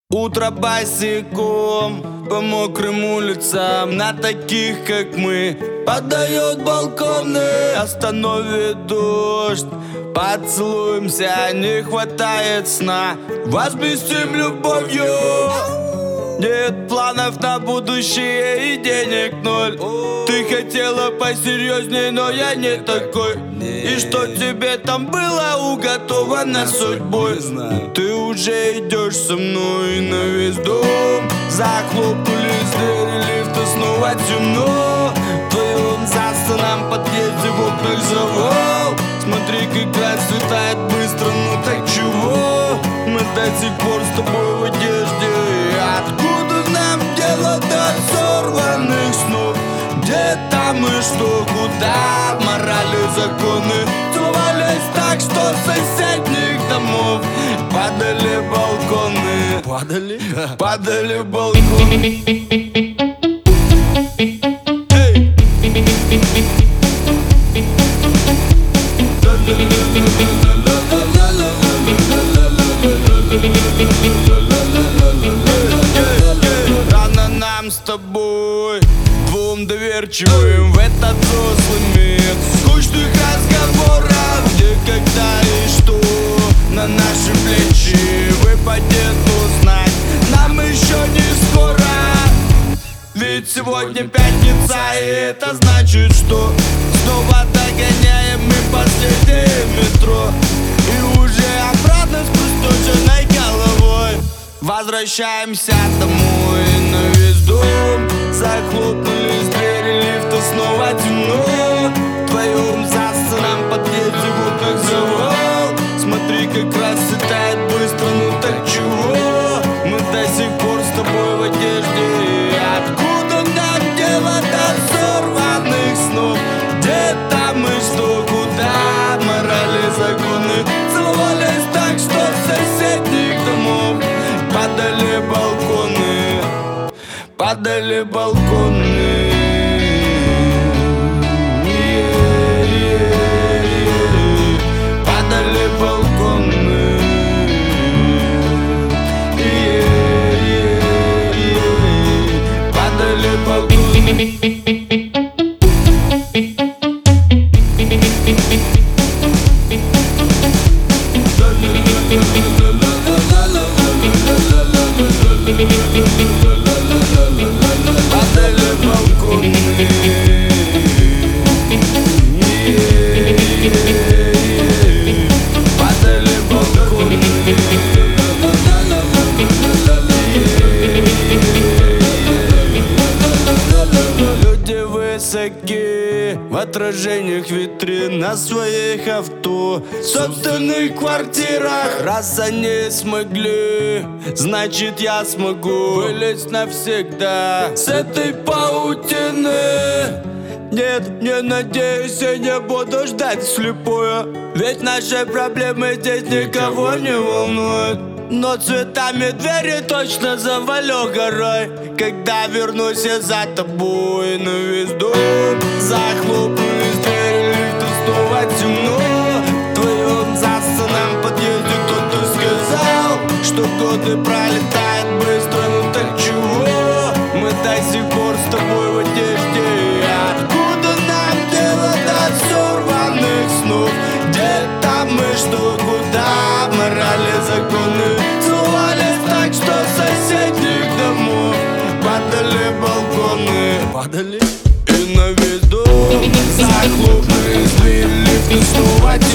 Утро босиком по мокрым улицам, на таких, как мы, подает балконы. Остановит дождь, поцелуемся, не хватает сна, возместим любовью. Нет планов на будущее и денег ноль. Ты хотела посерьезней, но я не такой. И что тебе там было уготовано судьбой? Ты уже идешь со мной на весь дом. Захлопнулись двери лифта, снова темно. В твоем застанном подъезде в окнах завал. Смотри, как расцветает быстро, ну так чего? Мы до сих пор с тобой в одежде. Откуда нам дело до сорванных снов? Где там и что, куда? Морали, законы целовались так, что с соседних домов падали балконы. Падали? Падали балконы. Рано нам с тобой, двум доверчивым, в этот взрослый мир скучных разговоров, где, когда и что на наши плечи выпадет узнать нам еще не скоро. Ведь сегодня пятница, и это значит, что снова догоняем мы последнее метро. И уже обратно с пустошенной головой возвращаемся домой на весь дом. Захлопнулись двери лифта, снова темно. В твоем застанном подъезде в окнах завал. Смотри, как расцветает быстро, ну так чего? Мы до сих пор с тобой в одежде. Откуда нам дело до сорванных снов? Где там и что, куда? Морали, законы целовались так, что с соседних домов падали балконы. Падали балконы. Падали балконы. Падали балконы. Падали балконы. Падали балконы. Люди высоки в отражениях витрин на своих авто, в собственных квартирах. Раз они смогли, значит я смогу вылезть навсегда с этой паутины. Нет, не надеюсь, я не буду ждать вслепую, ведь наши проблемы здесь никого не волнуют. Но цветами двери точно завалю горой, когда вернусь я за тобой на весь дом. Захлопнулись двери лифта, снова темно. В твоем застанном подъезде кто-то сказал, что годы пролетают быстро, ну так чего? Мы до сих пор с тобой в одежде. Откуда нам дело до сорванных снов? Где там и что, куда? Морали, законы целовались так, что с соседних домов падали балконы. Падали? И на весь дом захлопнулись двери лифта, снова